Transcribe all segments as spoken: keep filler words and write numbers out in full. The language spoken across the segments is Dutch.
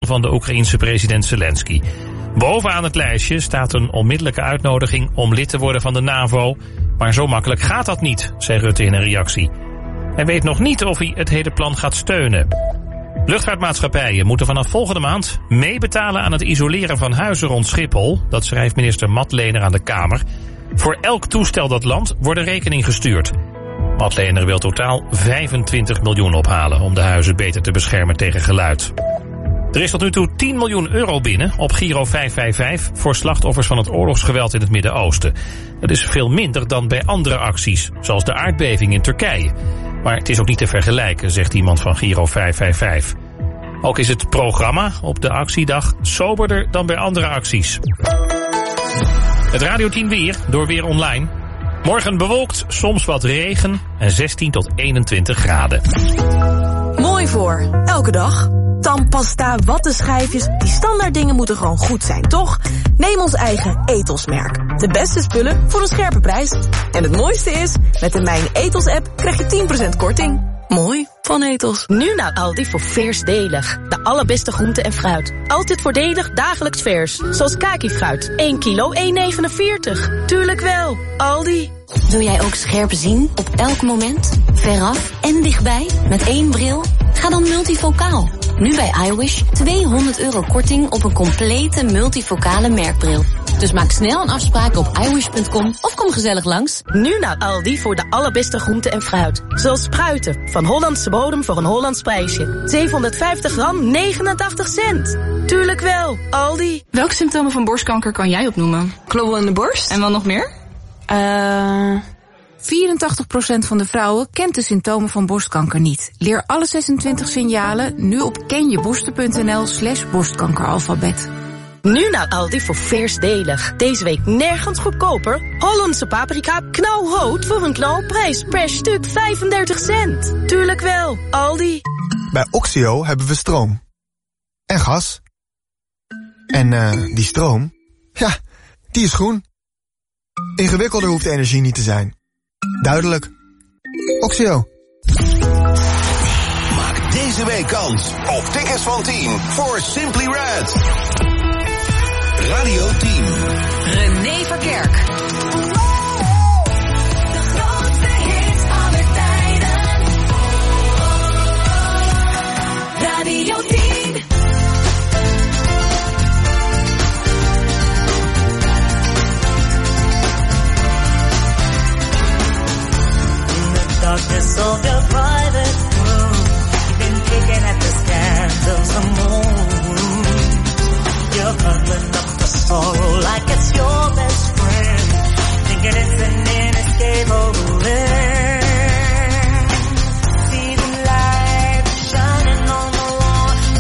van de Oekraïense president Zelensky. Bovenaan het lijstje staat een onmiddellijke uitnodiging om lid te worden van de NAVO. Maar zo makkelijk gaat dat niet, zei Rutte in een reactie. Hij weet nog niet of hij het hele plan gaat steunen. Luchtvaartmaatschappijen moeten vanaf volgende maand meebetalen aan het isoleren van huizen rond Schiphol. Dat schrijft minister Matlener aan de Kamer. Voor elk toestel dat landt wordt een rekening gestuurd. Matlener wil totaal vijfentwintig miljoen ophalen om de huizen beter te beschermen tegen geluid. Er is tot nu toe tien miljoen euro binnen op Giro vijf vijf vijf voor slachtoffers van het oorlogsgeweld in het Midden-Oosten. Dat is veel minder dan bij andere acties, zoals de aardbeving in Turkije. Maar het is ook niet te vergelijken, zegt iemand van Giro vijf vijf vijf. Ook is het programma op de actiedag soberder dan bij andere acties. Het Radio tien weer, door Weer Online. Morgen bewolkt, soms wat regen en zestien tot eenentwintig graden. Mooi voor, elke dag. Tandpasta, wattenschijfjes, die standaard dingen moeten gewoon goed zijn, toch? Neem ons eigen Ethos-merk. De beste spullen voor een scherpe prijs. En het mooiste is, met de Mijn Ethos-app krijg je tien procent korting. Mooi van Ethos. Nu naar Aldi voor veersdelig. De allerbeste groenten en fruit. Altijd voordelig, dagelijks vers. Zoals kakifruit. één kilo, één negenenveertig. Tuurlijk wel. Aldi. Wil jij ook scherp zien op elk moment? Veraf en dichtbij? Met één bril? Ga dan multifocaal. Nu bij iWish tweehonderd euro korting op een complete multifocale merkbril. Dus maak snel een afspraak op iWish punt com of kom gezellig langs. Nu naar Aldi voor de allerbeste groenten en fruit. Zoals spruiten, van Hollandse bodem voor een Hollands prijsje. zevenhonderdvijftig gram, negenentachtig cent. Tuurlijk wel, Aldi. Welke symptomen van borstkanker kan jij opnoemen? Klobbel in de borst. En wat nog meer? Eh... Uh... vierentachtig procent van de vrouwen kent de symptomen van borstkanker niet. Leer alle zesentwintig signalen nu op kenjeborsten.nl slash borstkankeralfabet. Nu naar Aldi voor veersdelig. Deze week nergens goedkoper. Hollandse paprika knalrood voor een knalprijs. Per stuk vijfendertig cent. Tuurlijk wel, Aldi. Bij Oxio hebben we stroom. En gas. En eh, uh, die stroom, ja, die is groen. Ingewikkelder hoeft de energie niet te zijn. Duidelijk. Oxio. Maak deze week kans op tickets van tien voor Simply Red. Radio tien. René Verkerk. De grootste hits aller tijden. Radio tien. Darkness of your private room, you've been picking at the scans of the moon. You're cuddling up the sorrow like it's your best friend, thinking it's an inescapable end. See the light shining on the wall,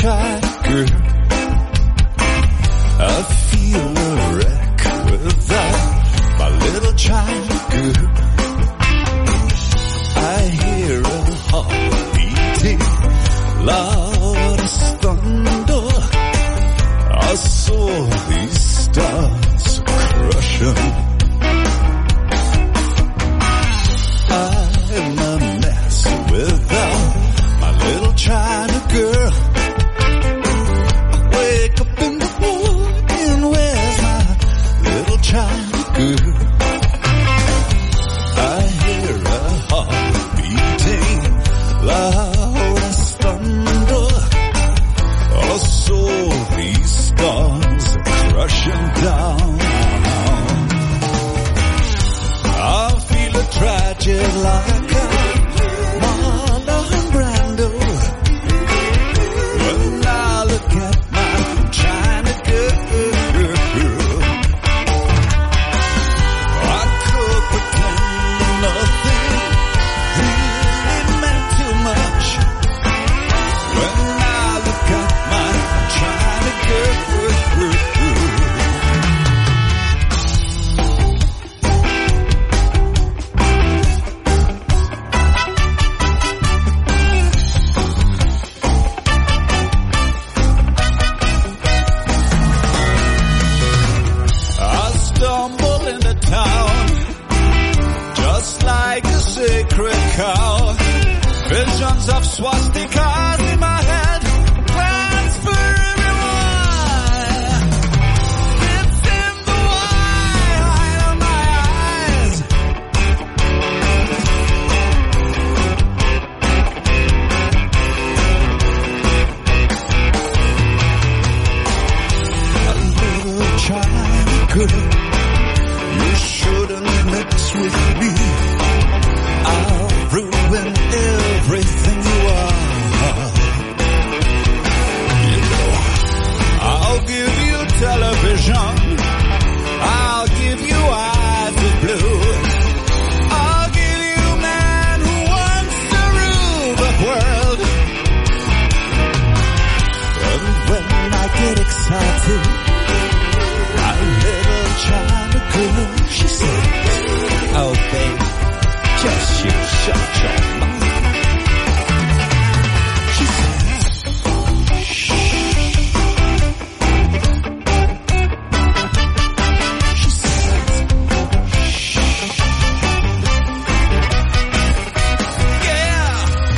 child girl. I feel a wreck without my little child girl. I hear a heart beating loud as thunder. I saw these stars crushing. I'm a mess without my little China girl. Wake up in the morning, where's my little China girl? I hear a heart beating loud as thunder. I saw these stars crushing down. I feel a tragic like a Marlon Brando when I look at my China girl. I could pretend nothing really meant too much when I look at my China girl. Like a sacred cow, visions of swastikas in my head, plans for everyone. It's in the white of my eyes. A little China girl, you shouldn't mix with me. I'll ruin everything you are. You know, I'll give you television. I'll give you eyes of blue. I'll give you a man who wants to rule the world. And when I get excited, my little China girl, she says, oh baby, just you shut your mouth. She says, shh. She says, shh. Yeah.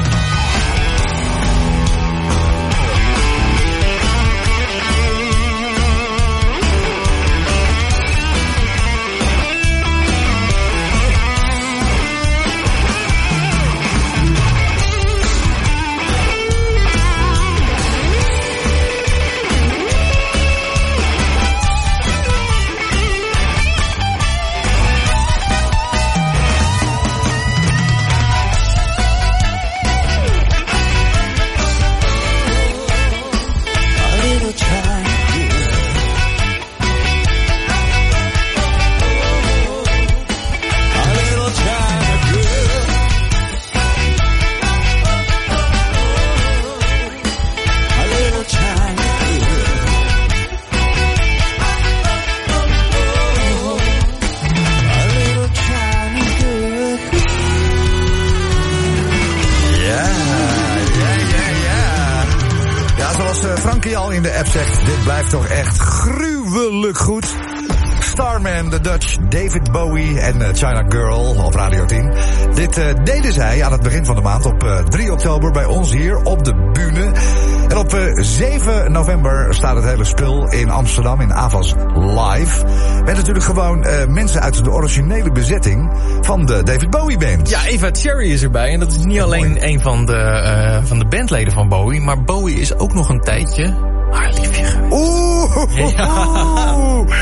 Frankie al in de app zegt, dit blijft toch echt gruwelijk goed. Starman, The Dutch, David Bowie en uh, China Girl op Radio tien. Dit uh, deden zij aan het begin van de maand op uh, drie oktober bij ons hier op de bühne. En op uh, zeven november staat het hele spul in Amsterdam in Avas Live. Met natuurlijk gewoon uh, mensen uit de originele bezetting van de David Bowie Band. Ja, Eva Cherry is erbij. En dat is niet alleen een van de, uh, van de bandleden van Bowie. Maar Bowie is ook nog een tijdje haar liefje geweest. Oeh, ja. oeh.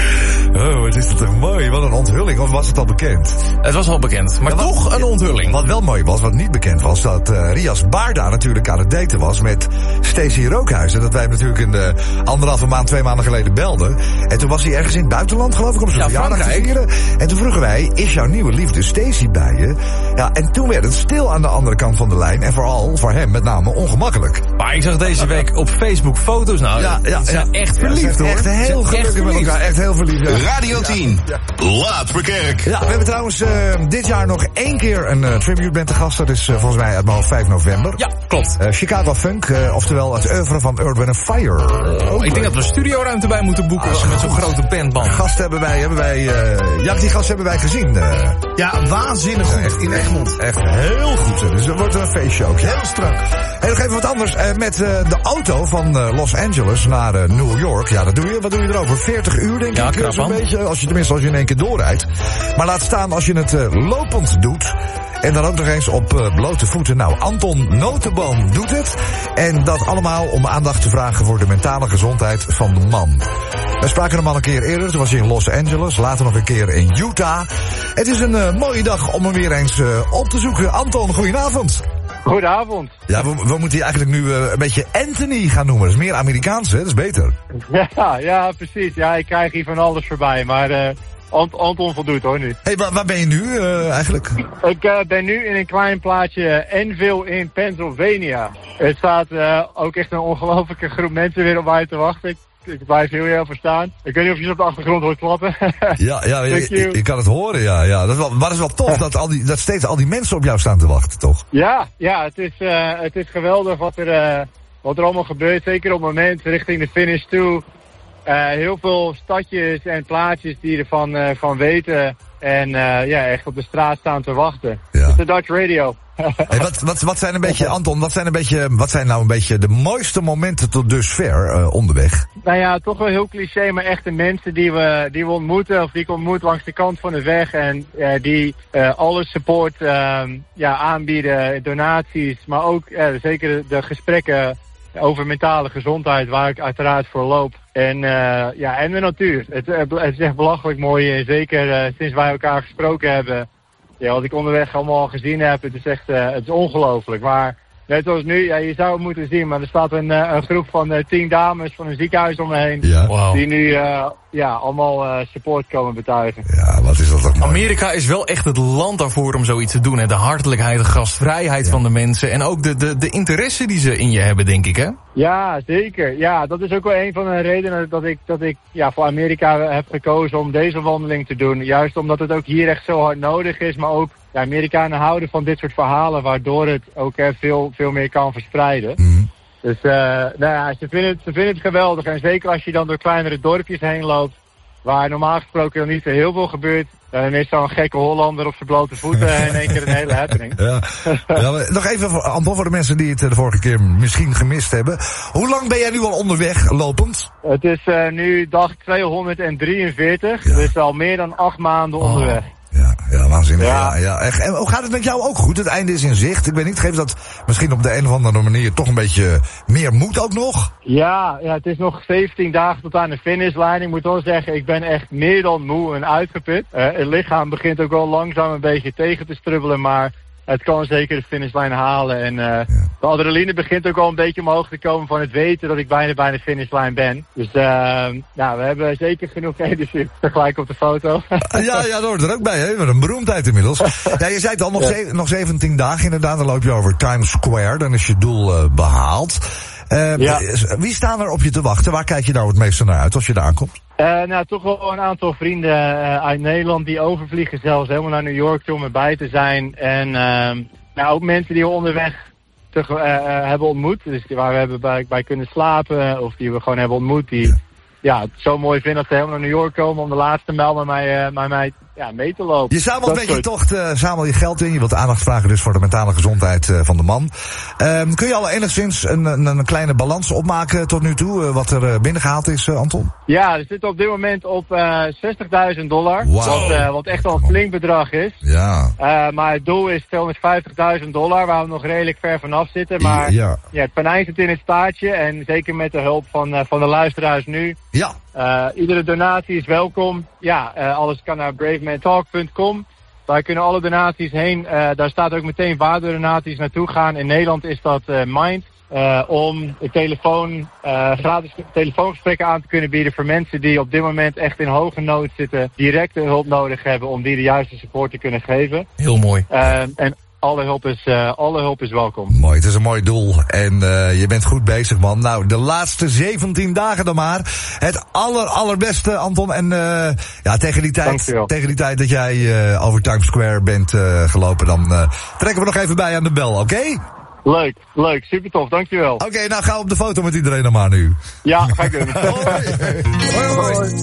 Oh, wat is dat toch mooi. Wat een onthulling. Of was het al bekend? Het was al bekend, maar ja, wat, toch een onthulling. Wat wel mooi was, wat niet bekend was, dat uh, Rias Baarda natuurlijk aan het daten was met Stacey Rookhuizen. Dat wij hem natuurlijk in de anderhalve maand, twee maanden geleden belden. En toen was hij ergens in het buitenland, geloof ik, om zijn ja, verjaardag te vieren. En toen vroegen wij, is jouw nieuwe liefde Stacey bij je? Ja, en toen werd het stil aan de andere kant van de lijn. En vooral voor hem met name ongemakkelijk. Maar ik zag deze week op Facebook foto's. Nou, ja, ja, ze zijn ja, echt verliefd, ja, hoor. Echt heel gelukkig met elkaar. Echt heel verliefd. Ja. Radio tien, ja. Laatverkerk. Ja, we hebben trouwens uh, dit jaar nog één keer een uh, tribute band te gast. Dat is uh, volgens mij uit mijn hoofd vijf november. Ja, klopt. Uh, Chicago Funk, uh, oftewel het oeuvre van Earth, Wind and Fire. Uh, oh, ik denk dat we studioruimte bij moeten boeken ah, met zo'n grote bandband. Gast hebben wij, hebben wij, uh, ja, die gast hebben wij gezien. Uh, ja, waanzinnig goed. Echt, in Egmond. Echt heel goed. Dus het wordt een feestje ook. Ja. Heel strak. En nog even wat anders. Uh, met uh, de auto van uh, Los Angeles naar uh, New York. Ja, dat doe je. Wat doe je erover? veertig uur, denk ja, ik. Zo'n beetje. Als je, tenminste, als je in één keer doorrijdt. Maar laat staan als je het uh, lopend doet. En dan ook nog eens op uh, blote voeten. Nou, Anton Notenboom doet het. En dat allemaal om aandacht te vragen voor de mentale gezondheid van de man. We spraken hem al een keer eerder. Toen was hij in Los Angeles. Later nog een keer in Utah. Het is een uh, mooie dag om hem weer eens uh, op te zoeken. Anton, goedenavond. Goedenavond. Ja, we, we moeten hier eigenlijk nu uh, een beetje Anthony gaan noemen. Dat is meer Amerikaans, hè? Dat is beter. Ja, ja, precies. Ja, ik krijg hier van alles voorbij. Maar uh, Ant- Anton voldoet hoor nu. Hé, hey, waar, waar ben je nu uh, eigenlijk? Ik uh, ben nu in een klein plaatsje Enville in Pennsylvania. Het staat uh, ook echt een ongelofelijke groep mensen weer op mij te wachten. Ik, ik blijf heel heel verstaan. Ik weet niet of je ze op de achtergrond hoort klappen. Ja, ja, je, je, je kan het horen, ja. ja. Dat is wel, maar dat is wel tof dat, al die, dat steeds al die mensen op jou staan te wachten, toch? Ja, ja, het is, uh, het is geweldig wat er, uh, wat er allemaal gebeurt. Zeker op het moment richting de finish toe. Uh, heel veel stadjes en plaatsjes die ervan uh, van weten. En uh, ja, echt op de straat staan te wachten. Ja. Het is de Dutch Radio. Hey, wat, wat, wat zijn een beetje, Anton, wat zijn een beetje, wat zijn nou een beetje de mooiste momenten tot dusver uh, onderweg? Nou ja, toch wel heel cliché, maar echt de mensen die we, die we ontmoeten, of die ik ontmoet langs de kant van de weg. En uh, die uh, alle support uh, ja, aanbieden, donaties, maar ook uh, zeker de, de gesprekken over mentale gezondheid, waar ik uiteraard voor loop. En uh, ja, en de natuur. Het, het is echt belachelijk mooi, en zeker uh, sinds wij elkaar gesproken hebben. Ja, wat ik onderweg allemaal gezien heb, het is echt, uh, het is ongelooflijk. Maar net zoals nu, ja, je zou het moeten zien, maar er staat een, uh, een groep van uh, tien dames van een ziekenhuis om me heen. Ja. Wow. Die nu uh, ja, allemaal uh, support komen betuigen. Ja, wat is dat toch mooi. Amerika is wel echt het land daarvoor om zoiets te doen. Hè? De hartelijkheid, de gastvrijheid ja. van de mensen. En ook de, de, de interesse die ze in je hebben, denk ik, hè? Ja, zeker. Ja, dat is ook wel een van de redenen dat ik, dat ik ja, voor Amerika heb gekozen om deze wandeling te doen. Juist omdat het ook hier echt zo hard nodig is, maar ook ja, Amerikanen houden van dit soort verhalen, waardoor het ook hè, veel, veel meer kan verspreiden. Mm. Dus uh, nou ja, ze vinden, het, ze vinden het geweldig. En zeker als je dan door kleinere dorpjes heen loopt, waar normaal gesproken dan niet zo heel veel gebeurt. Dan is zo'n gekke Hollander op zijn blote voeten in één keer een hele happening. Ja. Ja, nog even, voor, Anton, voor de mensen die het de vorige keer misschien gemist hebben. Hoe lang ben jij nu al onderweg, lopend? Het is uh, nu dag tweehonderddrieënveertig, ja. Dus al meer dan acht maanden oh. onderweg. Ja, ja, waanzinnig. Ja. Ja, ja. En hoe gaat het met jou ook goed? Het einde is in zicht. Ik weet niet, geeft dat misschien op de een of andere manier toch een beetje meer moed ook nog? Ja, ja, het is nog zeventien dagen tot aan de finishlijn. Ik moet wel zeggen, ik ben echt meer dan moe en uitgeput. Uh, het lichaam begint ook wel langzaam een beetje tegen te strubbelen, maar het kan zeker de finishlijn halen. En uh, ja. de adrenaline begint ook al een beetje omhoog te komen van het weten dat ik bijna bij de finishlijn ben. Dus uh, nou, we hebben zeker genoeg energie. Gelijk op de foto. Ja, ja, dat hoort er ook bij, hè? Wat een beroemdheid inmiddels. Ja, je zei het al, nog, ja. ze- nog zeventien dagen inderdaad. Dan loop je over Times Square. Dan is je doel uh, behaald. Uh, ja. Wie staan er op je te wachten? Waar kijk je nou het meeste naar uit als je daar aankomt? Uh, nou, toch wel een aantal vrienden uh, uit Nederland die overvliegen zelfs helemaal naar New York toe om erbij te zijn. En uh, nou, ook mensen die we onderweg te, uh, uh, hebben ontmoet. Dus waar we hebben bij, bij kunnen slapen of die we gewoon hebben ontmoet. Die ja. Ja, het zo mooi vinden dat ze helemaal naar New York komen om de laatste mijl met mij, uh, met mij ja, mee te lopen. Je zamelt Dat een beetje soort- tocht, uh, zamel je geld in. Je wilt aandacht vragen dus voor de mentale gezondheid uh, van de man. Um, kun je al enigszins een, een, een kleine balans opmaken tot nu toe, uh, wat er uh, binnengehaald is, uh, Anton? Ja, we zitten op dit moment op uh, zestigduizend dollar. Wow. Wat, uh, wat echt al een flink bedrag is. Ja. Uh, maar het doel is tweehonderdvijftigduizend dollar, waar we nog redelijk ver vanaf zitten. Maar Ja. ja, het panijn zit in het staartje. En zeker met de hulp van, uh, van de luisteraars nu. Ja. Uh, iedere donatie is welkom. Ja, uh, alles kan naar brave man talk punt com. Daar kunnen alle donaties heen. Uh, daar staat ook meteen waar de donaties naartoe gaan. In Nederland is dat uh, Mind. Uh, om de telefoon, uh, gratis telefoongesprekken aan te kunnen bieden voor mensen die op dit moment echt in hoge nood zitten, directe hulp nodig hebben om die de juiste support te kunnen geven. Heel mooi. Uh, en alle hulp is, uh, alle hulp is welkom. Mooi, het is een mooi doel. En uh, je bent goed bezig, man. Nou, de laatste zeventien dagen dan maar. Het aller, allerbeste, Anton. En uh, ja, tegen die tijd, tegen die tijd dat jij uh, over Times Square bent uh, gelopen, dan uh, trekken we nog even bij aan de bel, oké? Okay? Leuk, leuk, super tof, dankjewel. Oké, okay, nou ga op de foto met iedereen dan maar nu. Ja, ga ik doen. Hoi. Hoi, hoi.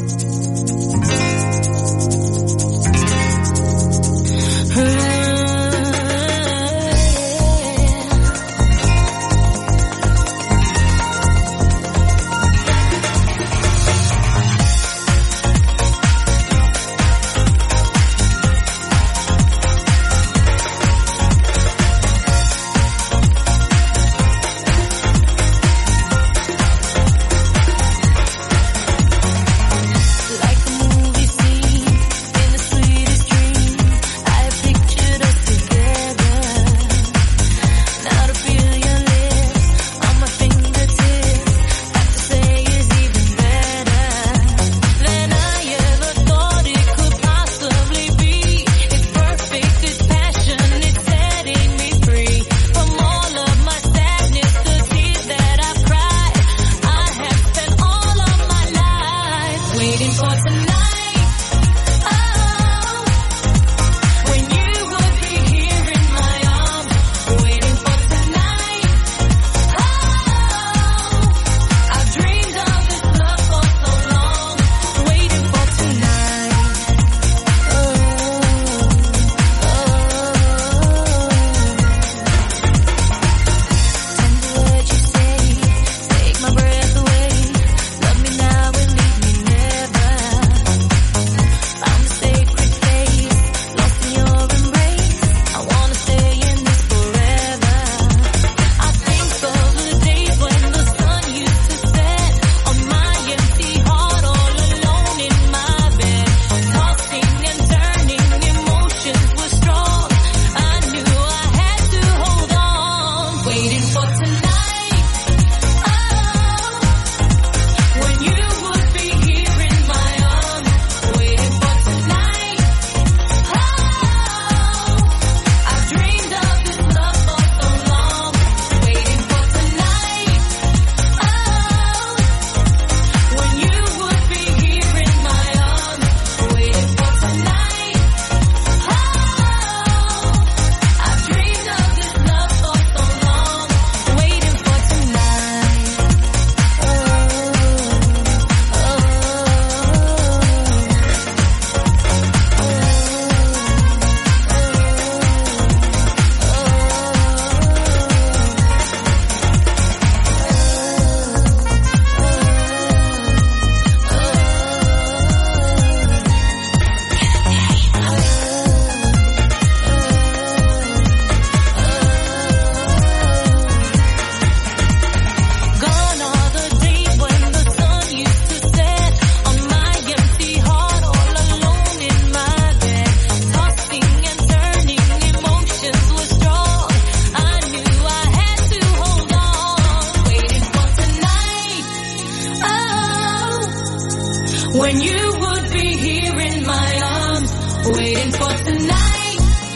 when you would be here in my arms, waiting for tonight.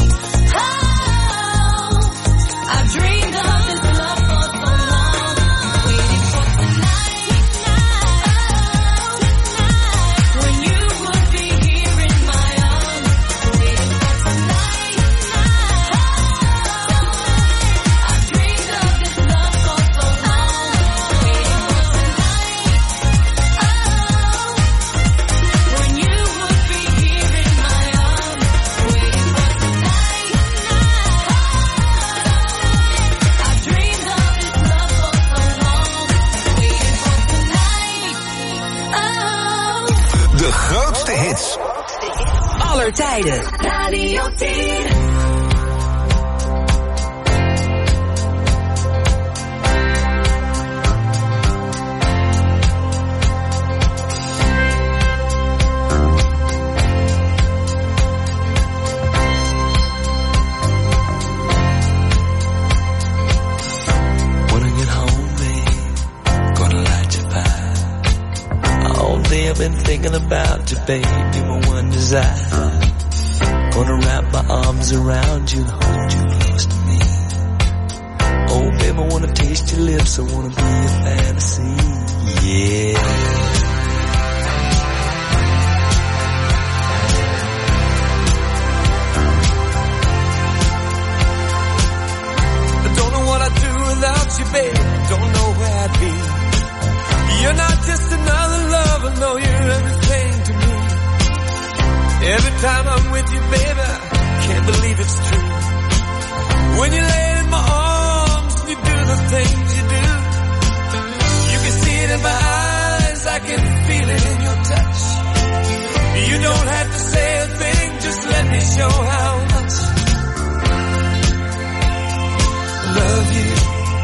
Oh, I've dreamed of this love for so long, waiting for tonight. Oh, when you would be here in my arms, waiting for tonight. Oh, I've dreamed of this love for so long, waiting for tonight. Oh, when you would be here in my arms. grootste hits. Aller tijden. Radio tien. I've been thinking about you, baby, my one desire. Gonna wrap my arms around you and hold you close to me. Oh, baby, I wanna taste your lips, I wanna be your fantasy, yeah. I don't know what I'd do without you, baby, don't know where I'd be. You're not just another lover, no, you're everything to me. Every time I'm with you, baby, can't believe it's true. When you lay in my arms, you do the things you do. You can see it in my eyes, I can feel it in your touch. You don't have to say a thing, just let me show how much I love you,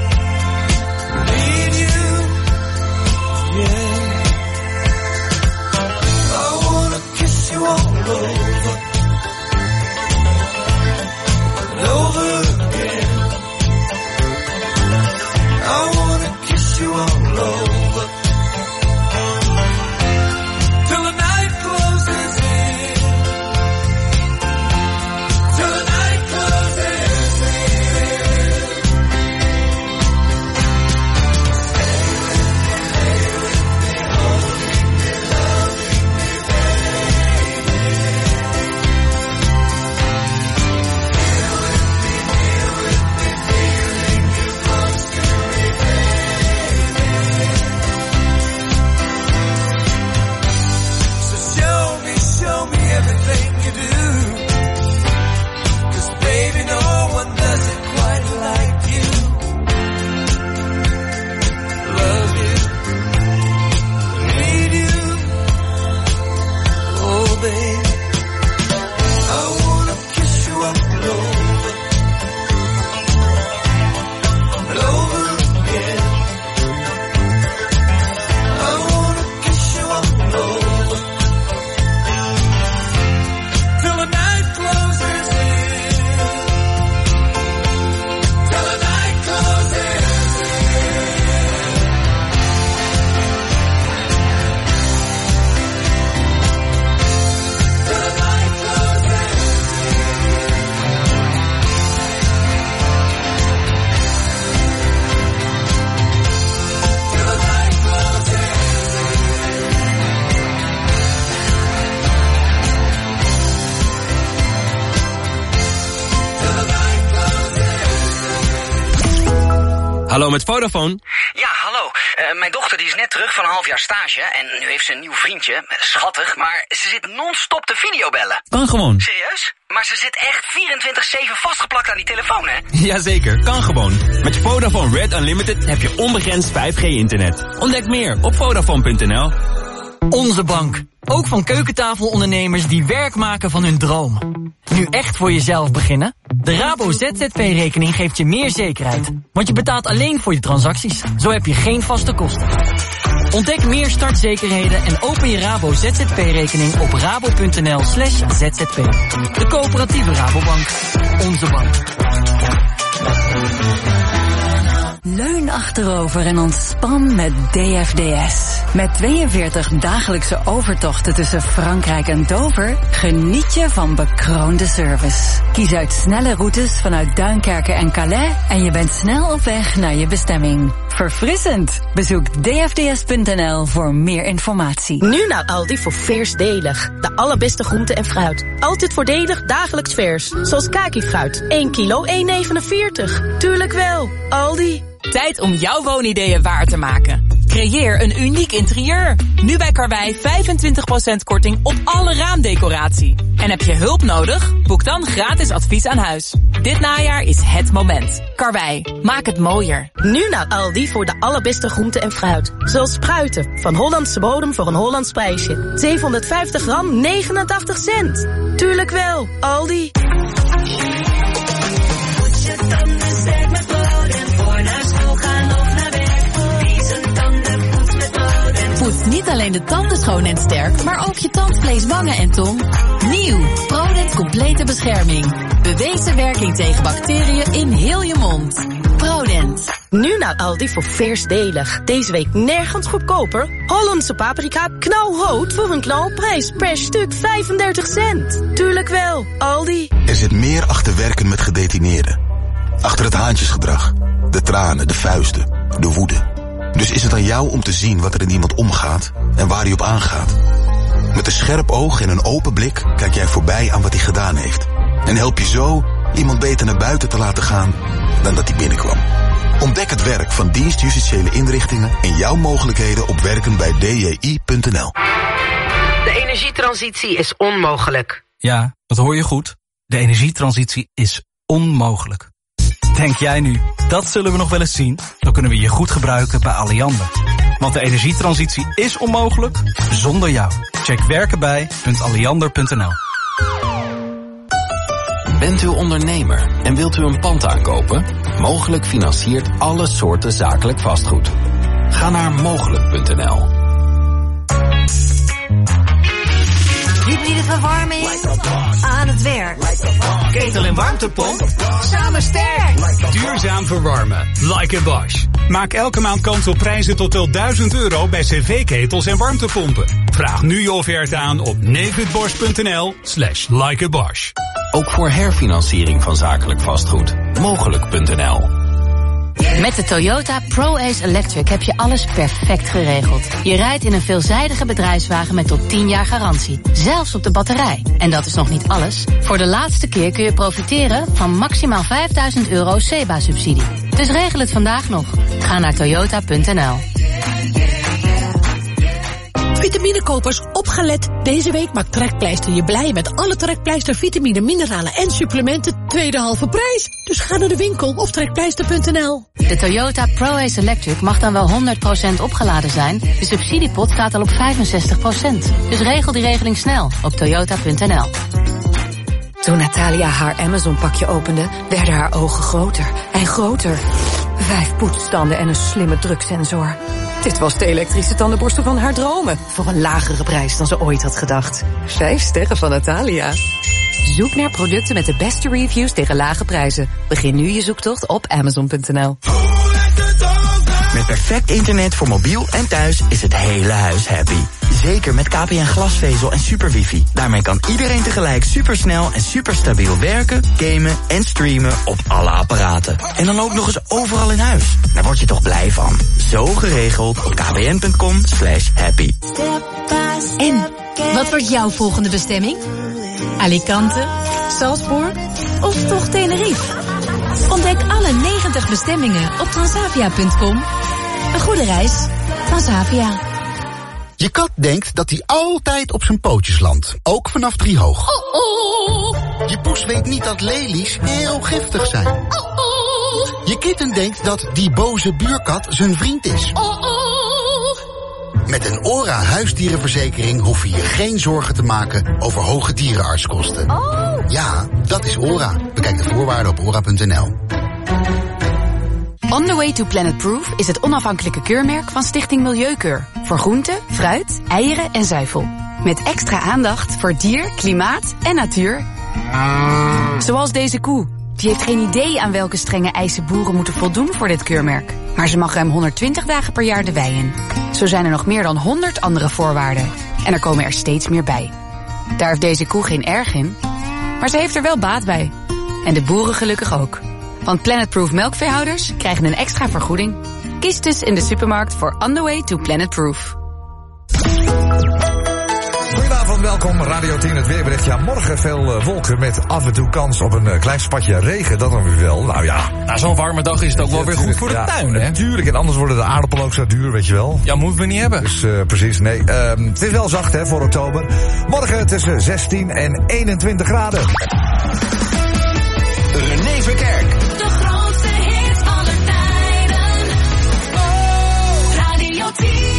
need you. Yeah. I wanna kiss you all over, and over again. I wanna kiss you all over, till the night closes in, till the night closes in. Hallo, met Vodafone. Ja, hallo. Uh, mijn dochter die is net terug van een half jaar stage en nu heeft ze een nieuw vriendje. Schattig, maar ze zit non-stop te videobellen. Kan gewoon. Serieus? Maar ze zit echt vierentwintig zeven vastgeplakt aan die telefoon, hè? Jazeker, kan gewoon. Met Vodafone Red Unlimited heb je onbegrensd vijf G internet. Ontdek meer op Vodafone punt n l. Onze bank. Ook van keukentafelondernemers die werk maken van hun droom. Nu echt voor jezelf beginnen? De Rabo Z Z P-rekening geeft je meer zekerheid. Want je betaalt alleen voor je transacties. Zo heb je geen vaste kosten. Ontdek meer startzekerheden en open je Rabo Z Z P-rekening op rabo punt n l slash z z p. De coöperatieve Rabobank. Onze bank. Leun achterover en ontspan met D F D S. Met tweeënveertig dagelijkse overtochten tussen Frankrijk en Dover geniet je van bekroonde service. Kies uit snelle routes vanuit Duinkerken en Calais en je bent snel op weg naar je bestemming. Verfrissend! Bezoek d f d s punt n l voor meer informatie. Nu naar Aldi voor veersdelig. De allerbeste groenten en fruit. Altijd voordelig, dagelijks vers. Zoals kakifruit. één kilo, één negenenveertig. Tuurlijk wel, Aldi. Tijd om jouw woonideeën waar te maken. Creëer een uniek interieur. Nu bij Karwei vijfentwintig procent korting op alle raamdecoratie. En heb je hulp nodig? Boek dan gratis advies aan huis. Dit najaar is het moment. Karwei, maak het mooier. Nu naar Aldi voor de allerbeste groenten en fruit. Zoals spruiten van Hollandse bodem voor een Hollands prijsje. zevenhonderdvijftig gram, negenentachtig cent. Tuurlijk wel, Aldi. Poets niet alleen de tanden schoon en sterk, maar ook je tandvlees, wangen en tong. Nieuw, Prodent complete bescherming. Bewezen werking tegen bacteriën in heel je mond. Prodent. Nu naar Aldi voor versdelig. Deze week nergens goedkoper. Hollandse paprika knalrood voor een knalprijs. Per stuk vijfendertig cent. Tuurlijk wel, Aldi. Er zit meer achter werken met gedetineerden. Achter het haantjesgedrag. De tranen, de vuisten, de woede. Dus is het aan jou om te zien wat er in iemand omgaat en waar hij op aangaat. Met een scherp oog en een open blik kijk jij voorbij aan wat hij gedaan heeft. En help je zo iemand beter naar buiten te laten gaan dan dat hij binnenkwam. Ontdek het werk van dienstjustitiële inrichtingen en jouw mogelijkheden op werken bij d j i punt n l. De energietransitie is onmogelijk. Ja, dat hoor je goed. De energietransitie is onmogelijk. Denk jij nu, dat zullen we nog wel eens zien? Dan kunnen we je goed gebruiken bij Alliander. Want de energietransitie is onmogelijk zonder jou. Check werkenbij punt alliander punt n l. Bent u ondernemer en wilt u een pand aankopen? Mogelijk financiert alle soorten zakelijk vastgoed. Ga naar mogelijk punt n l. Hybride verwarming aan het werk. Ketel en warmtepomp samen sterk. Duurzaam verwarmen. Like a Bosch. Maak elke maand kans op prijzen tot wel duizend euro bij cv-ketels en warmtepompen. Vraag nu je offerte aan op nevidbosch.nl slash like a Bosch. Ook voor herfinanciering van zakelijk vastgoed. mogelijk punt n l. Met de Toyota ProAce Electric heb je alles perfect geregeld. Je rijdt in een veelzijdige bedrijfswagen met tot tien jaar garantie. Zelfs op de batterij. En dat is nog niet alles. Voor de laatste keer kun je profiteren van maximaal vijfduizend euro C E B A-subsidie. Dus regel het vandaag nog. Ga naar toyota punt n l. Vitaminekopers, opgelet. Deze week maakt Trekpleister je blij met alle Trekpleister vitamine, mineralen en supplementen tweede halve prijs. Dus ga naar de winkel of trekpleister punt n l. De Toyota ProAce Electric mag dan wel honderd procent opgeladen zijn. De subsidiepot staat al op vijfenzestig procent. Dus regel die regeling snel op toyota punt n l. Toen Natalia haar Amazon-pakje opende, werden haar ogen groter en groter. Vijf poetsstanden en een slimme druksensor. Dit was de elektrische tandenborstel van haar dromen. Voor een lagere prijs dan ze ooit had gedacht. Vijf sterren van Natalia. Zoek naar producten met de beste reviews tegen lage prijzen. Begin nu je zoektocht op amazon punt n l. Met perfect internet voor mobiel en thuis is het hele huis happy. Zeker met K P N glasvezel en super wifi. Daarmee kan iedereen tegelijk supersnel en superstabiel werken, gamen en streamen op alle apparaten. En dan ook nog eens overal in huis. Daar word je toch blij van. Zo geregeld op kpn.com slash happy. En, wat wordt jouw volgende bestemming? Alicante, Salzburg of toch Tenerife? Ontdek alle negentig bestemmingen op transavia punt com. Een goede reis, Transavia. Je kat denkt dat hij altijd op zijn pootjes landt, ook vanaf driehoog. Oh, oh. Je poes weet niet dat lelies heel giftig zijn. Oh, oh. Je kitten denkt dat die boze buurkat zijn vriend is. Oh, oh. Met een ORA huisdierenverzekering hoef je je geen zorgen te maken over hoge dierenartskosten. Oh. Ja, dat is ORA. Bekijk de voorwaarden op ora punt n l. On the Way to Planet Proof is het onafhankelijke keurmerk van Stichting Milieukeur. Voor groenten, fruit, eieren en zuivel. Met extra aandacht voor dier, klimaat en natuur. Zoals deze koe. Die heeft geen idee aan welke strenge eisen boeren moeten voldoen voor dit keurmerk. Maar ze mag ruim honderdtwintig dagen per jaar de wei in. Zo zijn er nog meer dan honderd andere voorwaarden. En er komen er steeds meer bij. Daar heeft deze koe geen erg in. Maar ze heeft er wel baat bij. En de boeren gelukkig ook. Want Planet Proof melkveehouders krijgen een extra vergoeding. Kies dus in de supermarkt voor On the Way to Planet Proof. Goedenavond. Goedemorgen, welkom. Radio tien, het weerbericht. Ja, morgen veel uh, wolken met af en toe kans op een uh, klein spatje regen. Dat dan weer wel. Nou ja. Na zo'n warme dag is het ook wel weer goed voor de ja, tuin, hè? Tuurlijk, en anders worden de aardappelen ook zo duur, weet je wel. Ja, moeten we niet hebben. Dus uh, precies, nee. Uh, het is wel zacht, hè, voor oktober. Morgen tussen zestien en eenentwintig graden. René Verkerk. De grootste hit aller tijden. Oh, Radio tien.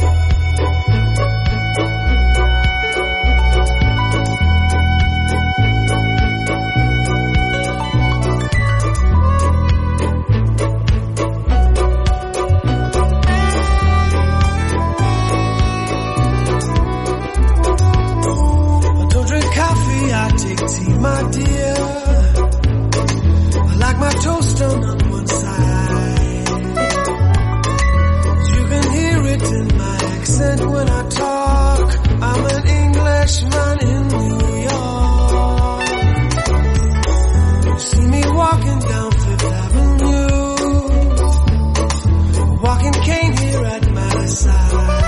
My dear, I like my toast on one side. You can hear it in my accent when I talk. I'm an Englishman in New York. You see me walking down Fifth Avenue, walking cane here at my side.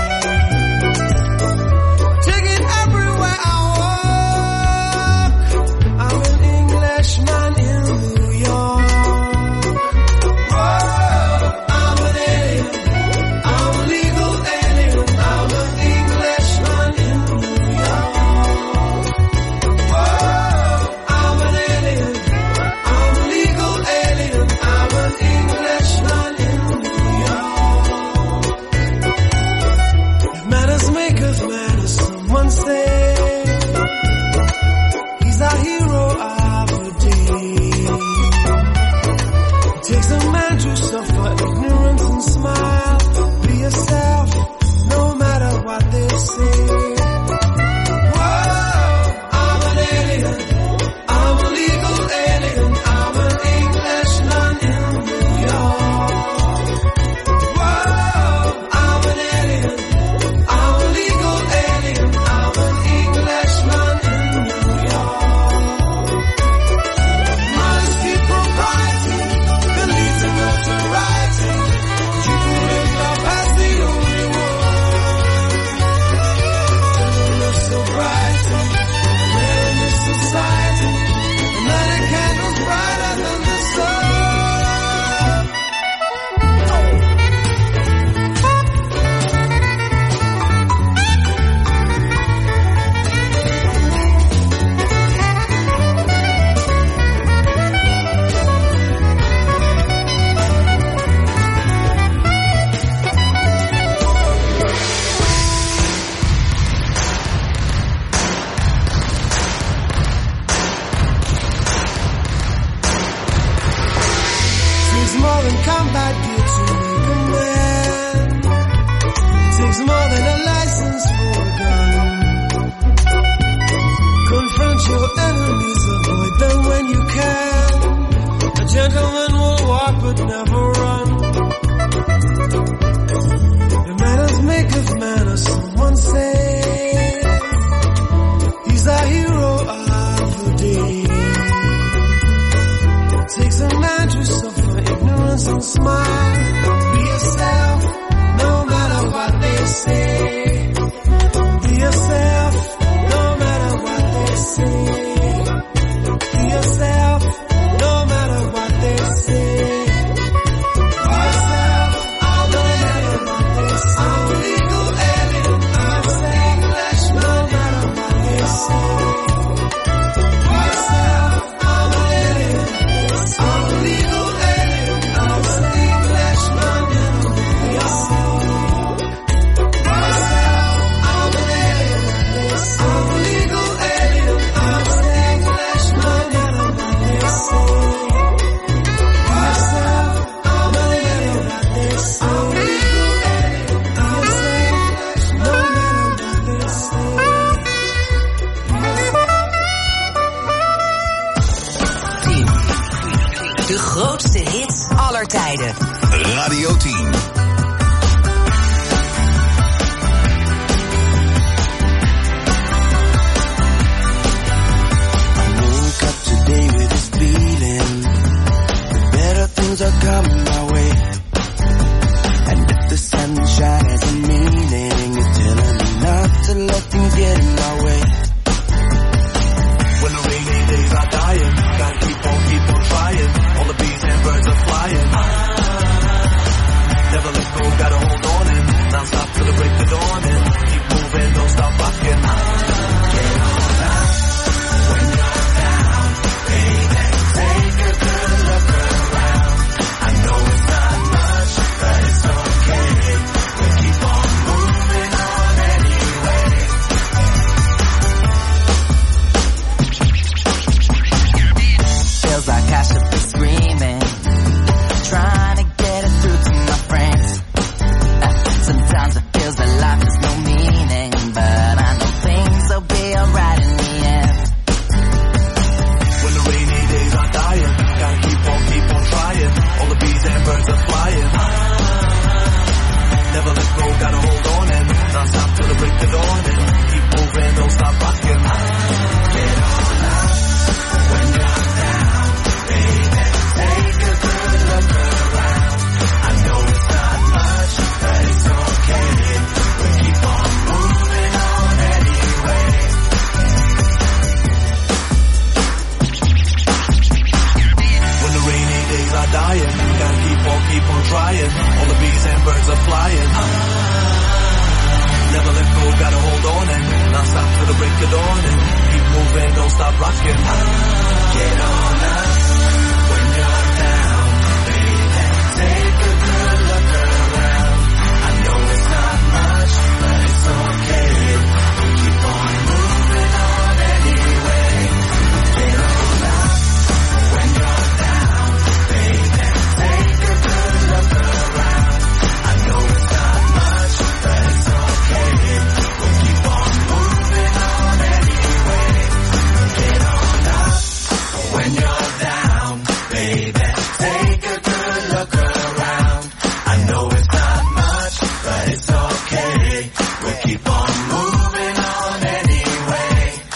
start rocking. Get on up when you're down, baby. Take a good look around. I know it's not much, but it's okay. We'll keep on moving on anyway. Get on up when you're down, baby. Take a good look around. I know it's not much, but it's okay. We'll keep on moving on anyway. Get on up when you're down, baby. Take a good look around. I know it's not much, but it's okay. We'll keep on moving on anyway.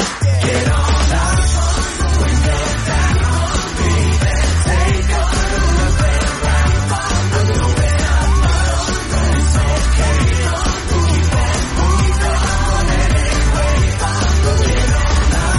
Get on up when you're down, baby. Take a good look around. I know it's not much, but it's okay. We'll keep on moving on anyway. Get on up,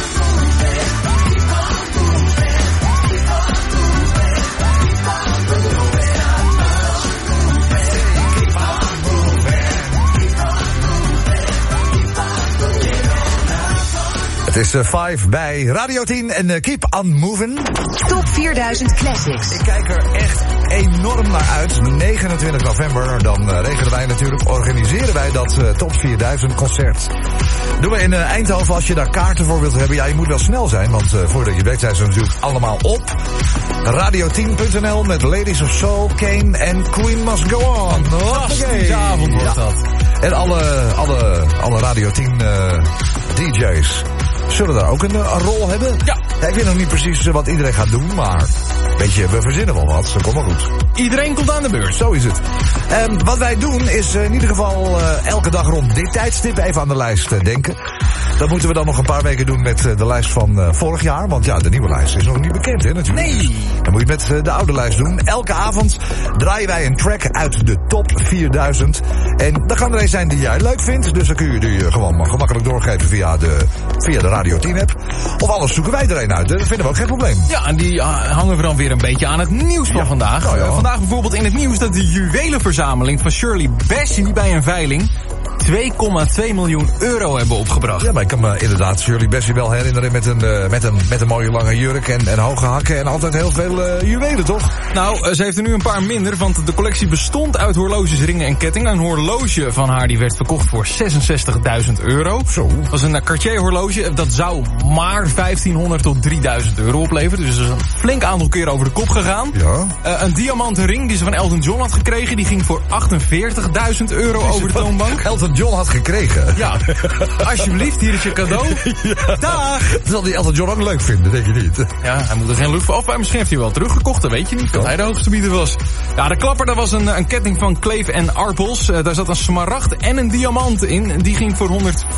moving, keep on moving, keep on moving, keep on moving. It's not much, moving, keep on moving, keep on moving, keep on moving. Get on up. Het is vijf bij Radio tien en uh, Keep on Moving. Top vierduizend Classics. Ik kijk er echt enorm naar uit. negenentwintig november, dan uh, regelen wij natuurlijk, organiseren wij dat uh, Top vierduizend concert. Doen we in uh, Eindhoven als je daar kaarten voor wilt hebben. Ja, je moet wel snel zijn, want uh, voordat je weet zijn ze natuurlijk allemaal op. radio tien punt n l met Ladies of Soul, Kane en Queen Must Go On. Fantastische avond wordt dat. En alle, alle, alle Radio tien uh, D J's zullen daar ook een, een rol hebben. Ja. Ja. Ik weet nog niet precies wat iedereen gaat doen, maar weet je, we verzinnen wel wat. Dat komt wel goed. Iedereen komt aan de beurt. Zo is het. Um, wat wij doen is uh, in ieder geval uh, elke dag rond dit tijdstip even aan de lijst uh, denken. Dat moeten we dan nog een paar weken doen met uh, de lijst van uh, vorig jaar. Want ja, de nieuwe lijst is nog niet bekend, hè, natuurlijk. Nee. Dan moet je het met uh, de oude lijst doen. Elke avond draaien wij een track uit de top vierduizend. En dat kan er een zijn die jij leuk vindt. Dus dan kun je die uh, gewoon gemakkelijk doorgeven via de, via de Radio tien app. Of anders zoeken wij er een uit. Dat vinden we ook geen probleem. Ja, en die uh, hangen we dan weer een beetje aan het nieuws van ja. vandaag. Oh, ja. uh, vandaag bijvoorbeeld in het nieuws dat de juwelenverzameling van Shirley Bassey bij een veiling twee komma twee miljoen euro hebben opgebracht. Ja, maar ik kan me inderdaad Shirley Bassey wel herinneren met een, uh, met een, met een mooie lange jurk en, en hoge hakken en altijd heel veel uh, juwelen, toch? Nou, uh, ze heeft er nu een paar minder, want de collectie bestond uit horloges, ringen en kettingen. Een horloge van haar die werd verkocht voor zesenzestigduizend euro. Zo. Dat was een uh, Cartier horloge. Dat zou maar vijftienhonderd tot drieduizend euro opleveren. Dus dat is een flink aantal keer over de kop gegaan. Ja. Uh, een diamanten ring die ze van Elton John had gekregen, die ging voor achtenveertigduizend euro over de toonbank. Elton John had gekregen. Ja, alsjeblieft, hier is je cadeau. Ja. Dag! Dat zal die Elton John ook leuk vinden, denk je niet? Ja, hij moet er geen lucht voor af. Maar misschien heeft hij wel teruggekocht, dat weet je niet. Dat hij de hoogste bieder was. Ja, de klapper, daar was een, een ketting van Kleef en Arpels. Uh, daar zat een smaragd en een diamant in. Die ging voor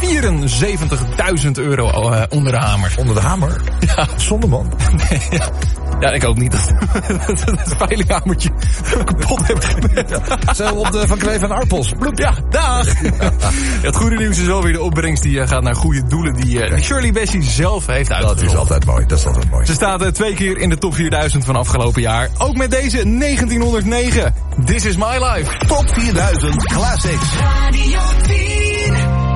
honderdvierenzeventigduizend euro uh, onder de hamer. Onder de hamer? Ja. Zonder man? Nee, ja. Ja, ik hoop niet dat het veilinghamertje kapot heeft gebeurd. Ja, zo op de van Kleef en Arpels. Bloep. Ja, dag! Ja. Het goede nieuws is wel weer de opbrengst die gaat naar goede doelen die, uh, die Shirley Bassey zelf heeft uitgerold. Dat is altijd mooi, dat is altijd mooi. Ze staat uh, twee keer in de top vierduizend van afgelopen jaar. Ook met deze negentienhonderdnegen. This is my life. Top vierduizend Classics. Radio tien.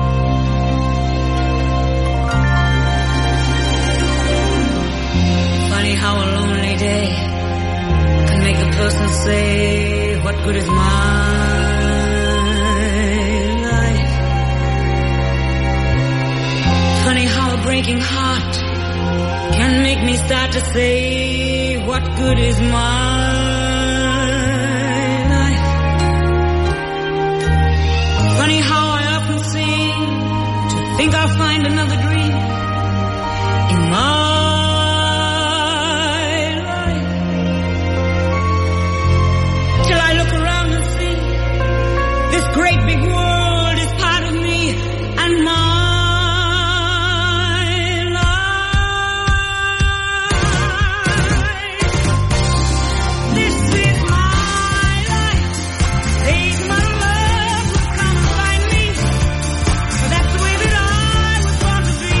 Funny how a lonely day can make a person say, what good is my life? Funny how a breaking heart can make me start to say, what good is my life? Funny how I often seem to think I'll find another dream in my great big world is part of me and my life. This is my life. Take my love will come and find me. That's the way that I was born to be.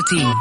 tien.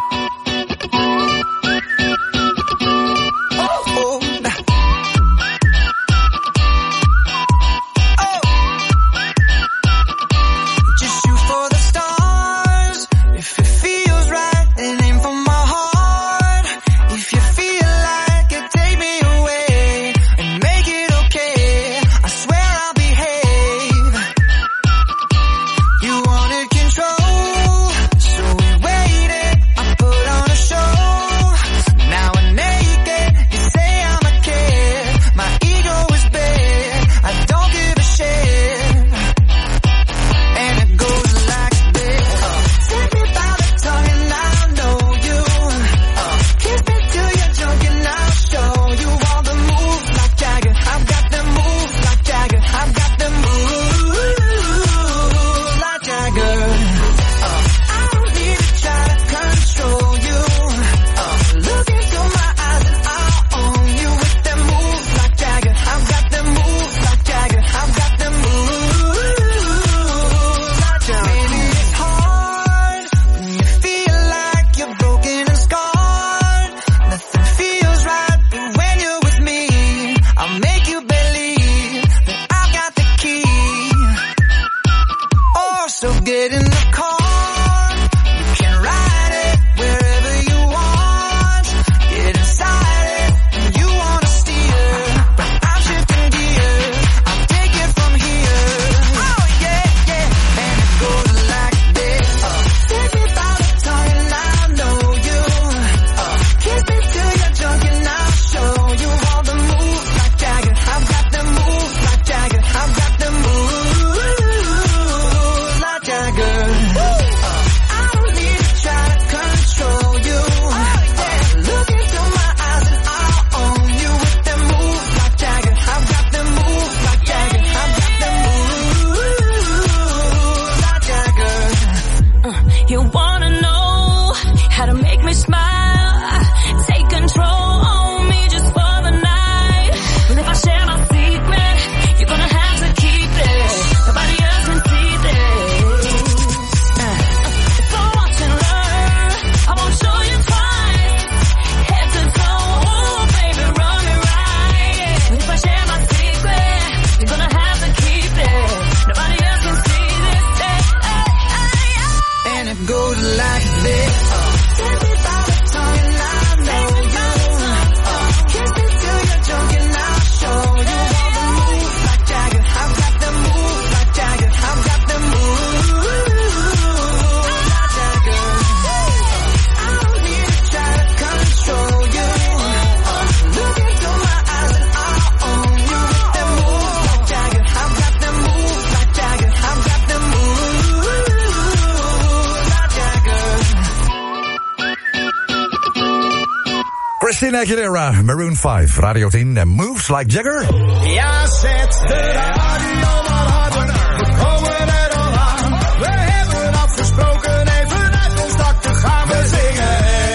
Christina Aguilera, Maroon vijf, Radio tien en Moves Like Jagger. Ja, zet de radio maar harder, we komen er al aan. We hebben afgesproken even uit ons dak te gaan we zingen.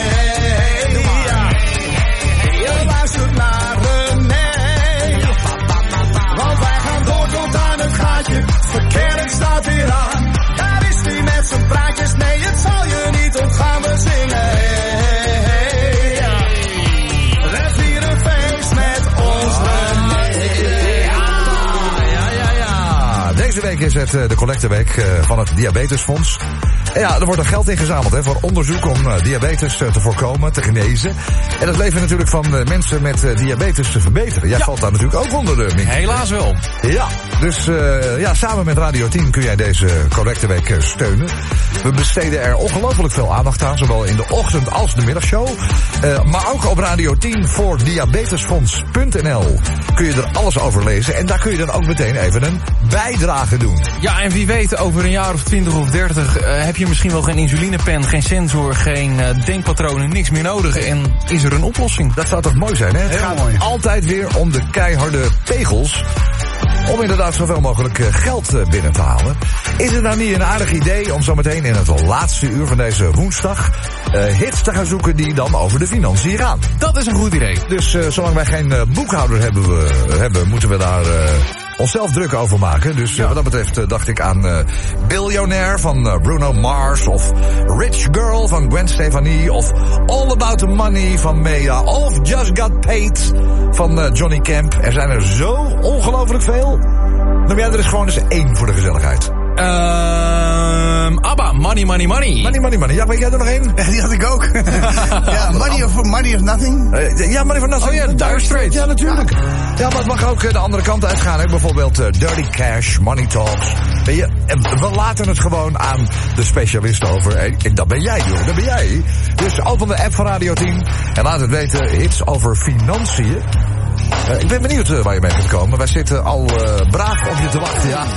Ja, je luistert naar René, want wij gaan door tot aan het gaatje. Verkeerd staat weer aan, daar is hij met zijn praatjes. Nee, het zal je niet ontgaan, we zingen. Deze week is het de collecteweek van het Diabetesfonds. En ja, er wordt er geld ingezameld hè, voor onderzoek om uh, diabetes uh, te voorkomen, te genezen. En het leven natuurlijk van uh, mensen met uh, diabetes te verbeteren. Jij ja. valt daar natuurlijk ook onder, uh, Mick. Helaas wel. Ja, dus uh, ja, samen met Radio tien kun jij deze collecteweek uh, steunen. We besteden er ongelooflijk veel aandacht aan, zowel in de ochtend als de middagshow. Uh, maar ook op Radio tien voor diabetesfonds punt n l kun je er alles over lezen. En daar kun je dan ook meteen even een bijdrage doen. Ja, en wie weet, over een jaar of twintig of dertig uh, heb je misschien wel geen insulinepen, geen sensor, geen uh, denkpatronen, niks meer nodig. En is er een oplossing? Dat zou toch mooi zijn, hè? Het Heel gaat mooi. altijd weer om de keiharde pegels. Om inderdaad zoveel mogelijk geld binnen te halen. Is het nou niet een aardig idee om zometeen in het laatste uur van deze woensdag uh, hits te gaan zoeken die dan over de financiën gaan? Dat is een goed idee. Dus uh, zolang wij geen uh, boekhouder hebben, we, hebben, moeten we daar uh, onszelf druk over maken. Dus uh, wat dat betreft uh, dacht ik aan uh, Billionaire van uh, Bruno Mars. Of Rich Girl van Gwen Stefani. Of All About the Money van Mea. Of Just Got Paid van uh, Johnny Camp. Er zijn er zo ongelooflijk veel. Noem jij er is gewoon eens één voor de gezelligheid. Ehm uh, ABBA, Money, Money, Money. Money, Money, Money. Ja, weet jij er nog één? Die had ik ook. Ja, Money of, money of Nothing. Uh, ja, Money of Nothing. Oh ja, Dire Straits. Ja, natuurlijk. Ja, maar het mag ook de andere kant uitgaan. Hè? Bijvoorbeeld uh, Dirty Cash, Money Talks. Weet je, we laten het gewoon aan de specialisten over. En dat ben jij, joh. Dat ben jij. Dus open de app van Radio tien en laat het weten. Hits over financiën. Uh, ik ben benieuwd uh, waar je mee gaat komen. Wij zitten al uh, braaf op je te wachten, ja.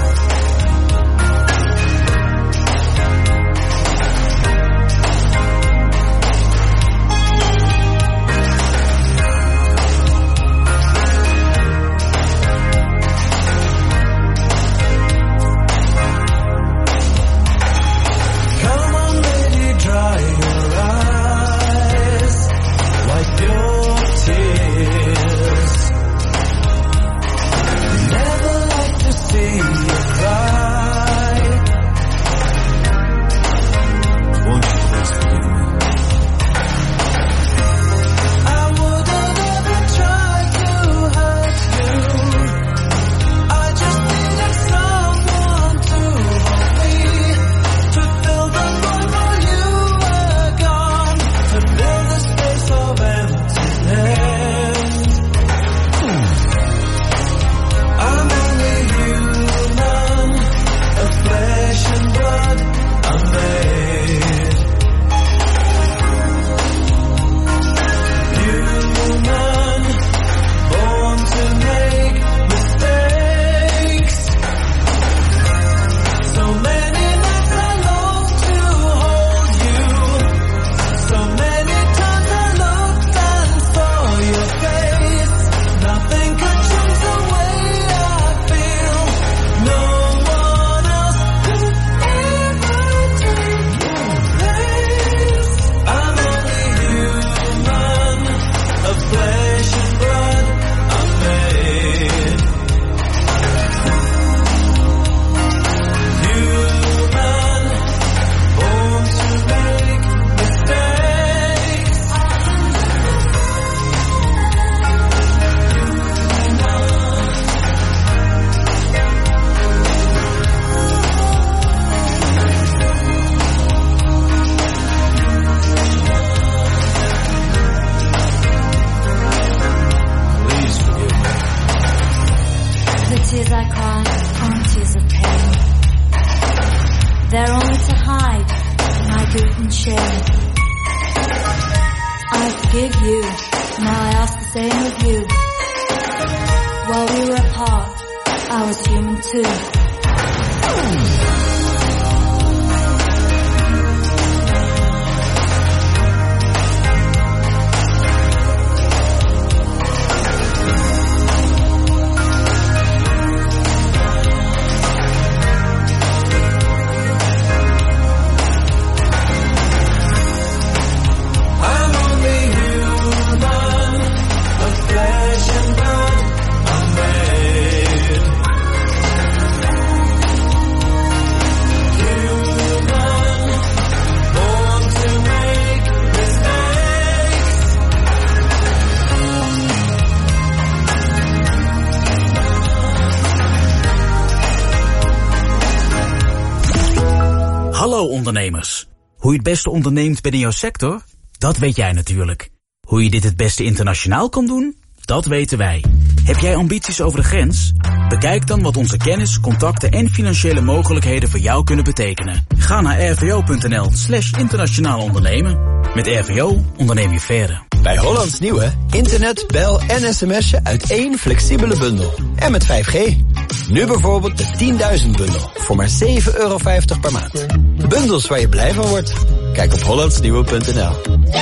Hallo ondernemers. Hoe je het beste onderneemt binnen jouw sector? Dat weet jij natuurlijk. Hoe je dit het beste internationaal kan doen? Dat weten wij. Heb jij ambities over de grens? Bekijk dan wat onze kennis, contacten en financiële mogelijkheden voor jou kunnen betekenen. Ga naar rvo.nl slash internationaal ondernemen. Met R V O onderneem je verder. Bij Hollands Nieuwe, internet, bel en sms'je uit één flexibele bundel. En met vijf G. Nu bijvoorbeeld de tienduizend bundel voor maar zeven euro vijftig per maand. Bundels waar je blij van wordt? Kijk op hollandsnieuwe punt n l.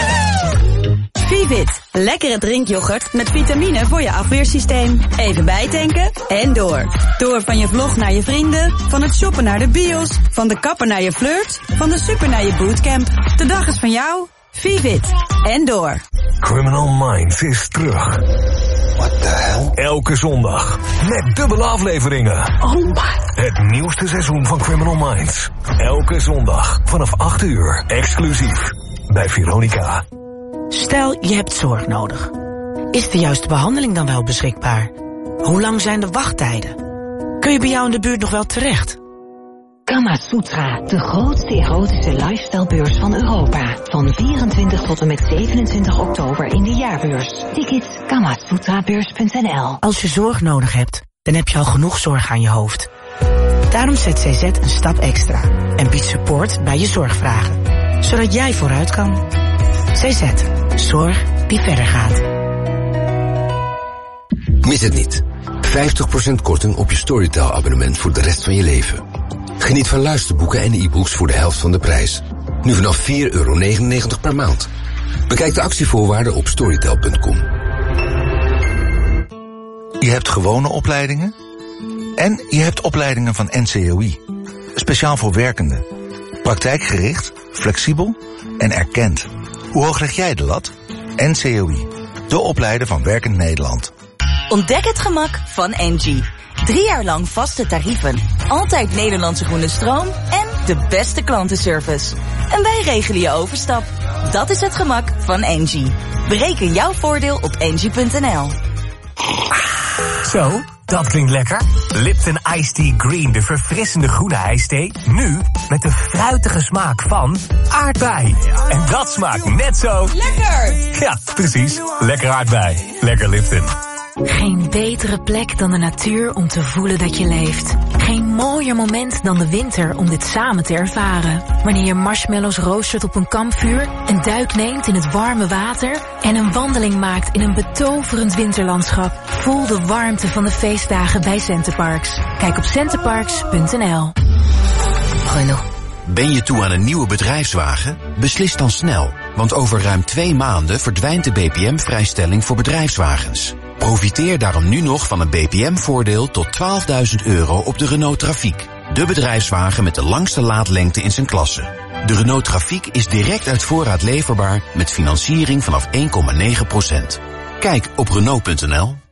Vivit, lekkere drinkyoghurt met vitamine voor je afweersysteem. Even bijtanken en door. Door van je vlog naar je vrienden, van het shoppen naar de bios, van de kapper naar je flirt, van de super naar je bootcamp. De dag is van jou. Vivit en door. Criminal Minds is terug. What the hell? Elke zondag. Met dubbele afleveringen. Oh my. Het nieuwste seizoen van Criminal Minds. Elke zondag vanaf acht uur. Exclusief. Bij Veronica. Stel, je hebt zorg nodig. Is de juiste behandeling dan wel beschikbaar? Hoe lang zijn de wachttijden? Kun je bij jou in de buurt nog wel terecht? Kama Sutra, de grootste erotische lifestylebeurs van Europa. Van vierentwintig tot en met zevenentwintig oktober in de jaarbeurs. Tickets kamasutrabeurs punt n l. Als je zorg nodig hebt, dan heb je al genoeg zorg aan je hoofd. Daarom zet C Z een stap extra en biedt support bij je zorgvragen. Zodat jij vooruit kan. C Z, zorg die verder gaat. Mis het niet. vijftig procent korting op je Storytel abonnement voor de rest van je leven. Geniet van luisterboeken en e-books voor de helft van de prijs. Nu vanaf vier euro negenennegentig per maand. Bekijk de actievoorwaarden op storytel punt com. Je hebt gewone opleidingen en je hebt opleidingen van N C O I. Speciaal voor werkenden. Praktijkgericht, flexibel en erkend. Hoe hoog leg jij de lat? N C O I, de opleider van Werkend Nederland. Ontdek het gemak van Engie. Drie jaar lang vaste tarieven, altijd Nederlandse groene stroom en de beste klantenservice. En wij regelen je overstap. Dat is het gemak van Engie. Bereken jouw voordeel op engie punt n l. Zo, dat klinkt lekker. Lipton Iced Tea Green, de verfrissende groene ijsthee. Nu met de fruitige smaak van aardbei. En dat smaakt net zo... Lekker! Ja, precies. Lekker aardbei. Lekker Lipton. Geen betere plek dan de natuur om te voelen dat je leeft. Geen mooier moment dan de winter om dit samen te ervaren. Wanneer je marshmallows roostert op een kampvuur, een duik neemt in het warme water en een wandeling maakt in een betoverend winterlandschap. Voel de warmte van de feestdagen bij Centerparks. Kijk op centerparks punt n l. Renault. Ben je toe aan een nieuwe bedrijfswagen? Beslis dan snel, want over ruim twee maanden verdwijnt de B P M-vrijstelling voor bedrijfswagens. Profiteer daarom nu nog van een B P M-voordeel tot twaalfduizend euro op de Renault Trafiek. De bedrijfswagen met de langste laadlengte in zijn klasse. De Renault Trafiek is direct uit voorraad leverbaar met financiering vanaf één komma negen procent. Kijk op Renault punt n l.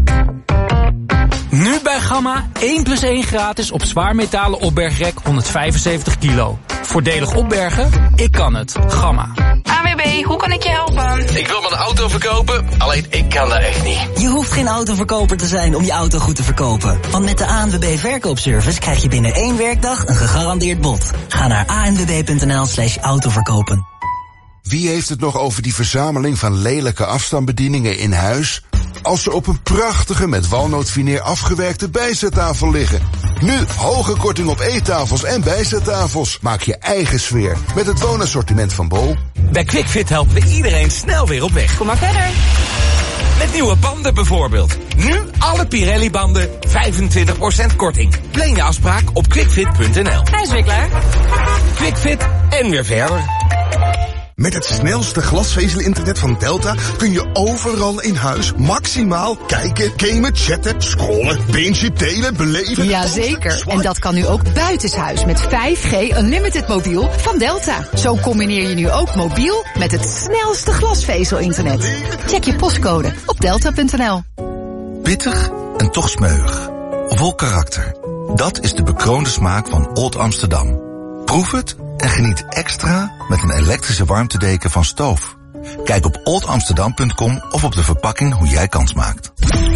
Nu bij Gamma één plus één gratis op zwaarmetalen opbergrek honderdvijfenzeventig kilo. Voordelig opbergen? Ik kan het. Gamma. A W B, hoe kan ik je helpen? Ik wil mijn auto verkopen, alleen ik kan dat echt niet. Je hoeft geen autoverkoper te zijn om je auto goed te verkopen. Want met de A N W B verkoopservice krijg je binnen één werkdag een gegarandeerd bod. Ga naar a n w b punt n l slash autoverkopen. Wie heeft het nog over die verzameling van lelijke afstandsbedieningen in huis, als ze op een prachtige met walnootveneer afgewerkte bijzettafel liggen? Nu hoge korting op eettafels en bijzettafels. Maak je eigen sfeer met het woonassortiment van Bol. Bij QuickFit helpen we iedereen snel weer op weg. Kom maar verder. Met nieuwe banden bijvoorbeeld. Nu alle Pirelli-banden vijfentwintig procent korting. Plan je afspraak op quickfit punt n l. Hij is weer klaar. QuickFit en weer verder. Met het snelste glasvezel-internet van Delta kun je overal in huis maximaal kijken, gamen, chatten, scrollen, bingen, delen, beleven. Jazeker, en dat kan nu ook buitenshuis met vijf G Unlimited mobiel van Delta. Zo combineer je nu ook mobiel met het snelste glasvezel-internet. Check je postcode op delta punt n l. Pittig en toch smeuig. Vol karakter. Dat is de bekroonde smaak van Old Amsterdam. Proef het en geniet extra met een elektrische warmtedeken van Stoof. Kijk op old amsterdam punt com of op de verpakking hoe jij kans maakt.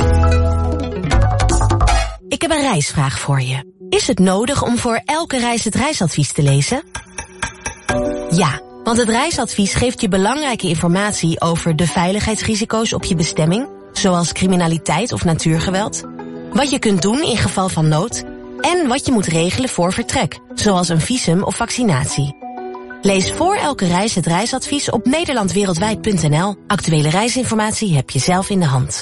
Ik heb een reisvraag voor je. Is het nodig om voor elke reis het reisadvies te lezen? Ja, want het reisadvies geeft je belangrijke informatie over de veiligheidsrisico's op je bestemming, zoals criminaliteit of natuurgeweld, wat je kunt doen in geval van nood en wat je moet regelen voor vertrek, zoals een visum of vaccinatie. Lees voor elke reis het reisadvies op nederlandwereldwijd punt n l. Actuele reisinformatie heb je zelf in de hand.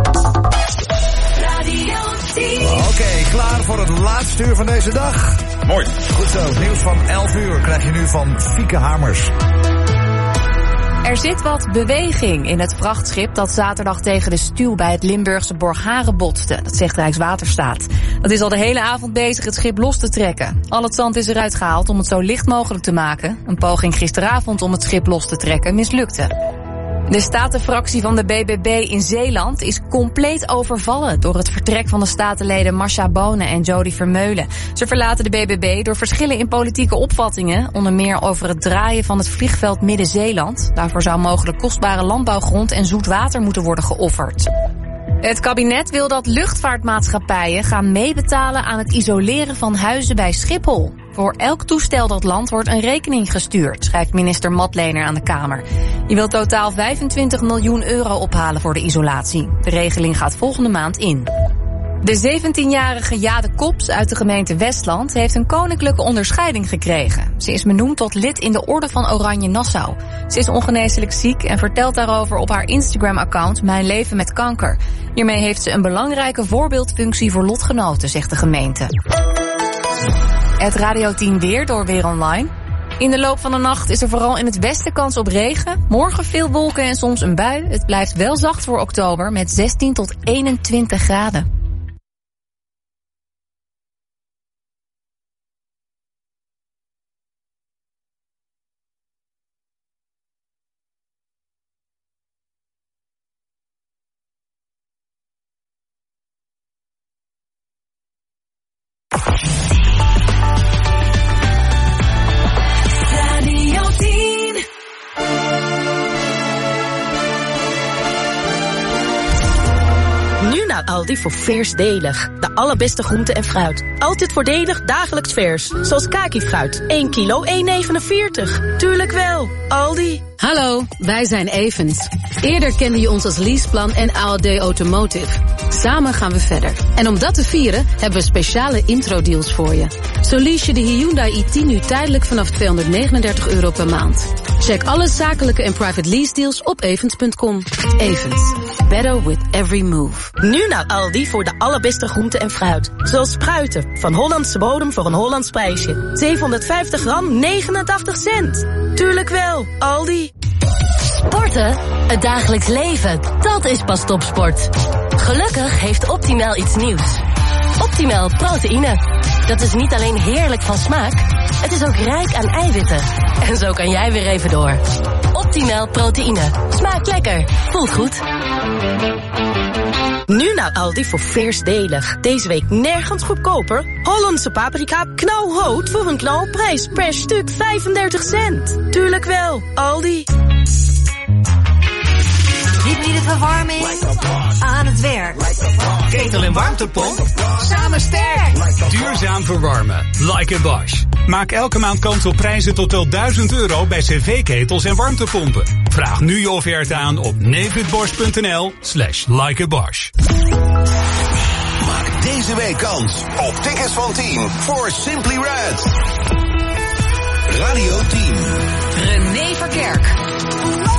Oké, okay, klaar voor het laatste uur van deze dag? Mooi. Goed zo, nieuws van elf uur krijg je nu van Fieke Hamers. Er zit wat beweging in het vrachtschip dat zaterdag tegen de stuw bij het Limburgse Borgharen botste. Dat zegt Rijkswaterstaat. Dat is al de hele avond bezig het schip los te trekken. Al het zand is eruit gehaald om het zo licht mogelijk te maken. Een poging gisteravond om het schip los te trekken mislukte. De statenfractie van de B B B in Zeeland is compleet overvallen door het vertrek van de statenleden Masha Bonen en Jody Vermeulen. Ze verlaten de B B B door verschillen in politieke opvattingen, onder meer over het draaien van het vliegveld Midden-Zeeland. Daarvoor zou mogelijk kostbare landbouwgrond en zoet water moeten worden geofferd. Het kabinet wil dat luchtvaartmaatschappijen gaan meebetalen aan het isoleren van huizen bij Schiphol. Voor elk toestel dat landt wordt een rekening gestuurd, schrijft minister Matlener aan de Kamer. Die wil totaal vijfentwintig miljoen euro ophalen voor de isolatie. De regeling gaat volgende maand in. De zeventienjarige Jade Kops uit de gemeente Westland heeft een koninklijke onderscheiding gekregen. Ze is benoemd tot lid in de Orde van Oranje Nassau. Ze is ongeneeslijk ziek en vertelt daarover op haar Instagram-account Mijn Leven met Kanker. Hiermee heeft ze een belangrijke voorbeeldfunctie voor lotgenoten, zegt de gemeente. Het Radio tien weer door Weer Online. In de loop van de nacht is er vooral in het westen kans op regen. Morgen veel wolken en soms een bui. Het blijft wel zacht voor oktober met zestien tot eenentwintig graden. Aldi voor versdelig. De allerbeste groenten en fruit. Altijd voordelig, dagelijks vers. Zoals kaki-fruit. één kilo, één negenenveertig. Tuurlijk wel. Aldi. Hallo, wij zijn Evans. Eerder kende je ons als Leaseplan en A L D Automotive. Samen gaan we verder. En om dat te vieren hebben we speciale intro-deals voor je. Zo lease je de Hyundai i tien nu tijdelijk vanaf tweehonderdnegenendertig euro per maand. Check alle zakelijke en private lease deals op evans punt com. Evans. Better with every move. Nu naar Aldi voor de allerbeste groenten en fruit. Zoals spruiten van Hollandse bodem voor een Hollands prijsje. zevenhonderdvijftig gram, negenentachtig cent. Tuurlijk wel, Aldi. Sporten? Het dagelijks leven, dat is pas topsport. Gelukkig heeft Optimal iets nieuws. Optimal proteïne. Dat is niet alleen heerlijk van smaak, het is ook rijk aan eiwitten. En zo kan jij weer even door. Optimal proteïne. Smaakt lekker. Voelt goed. Nu naar Aldi voor versdelig. Deze week nergens goedkoper. Hollandse paprika knalrood voor een knalprijs per stuk vijfendertig cent. Tuurlijk wel, Aldi. Hybride verwarming aan het werk. Ketel en warmtepomp samen sterk. Duurzaam verwarmen. Like a Bosch. Maak elke maand kans op prijzen tot wel duizend euro bij cv-ketels en warmtepompen. Vraag nu je offerte aan op nevidbosch.nl slash like a Bosch. Maak deze week kans op tickets van tien voor Simply Red. Radio tien. René Verkerk.